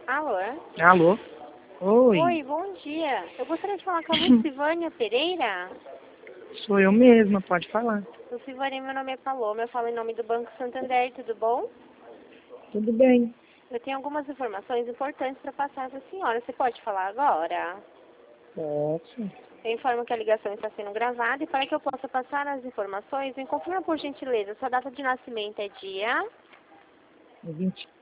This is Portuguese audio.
Alô? Alô? Oi, Oi, bom dia. Eu gostaria de falar com a Lucivânia Pereira. sou eu mesma, pode falar. Lucivânia, meu nome é Paloma, eu falo em nome do Banco Santander, tudo bom? Tudo bem? Eu tenho algumas informações importantes para passar para a senhora. Você pode falar agora? Posso. Eu informo que a ligação está sendo gravada e para que eu possa passar as informações, me confirma por gentileza, sua data de nascimento é dia?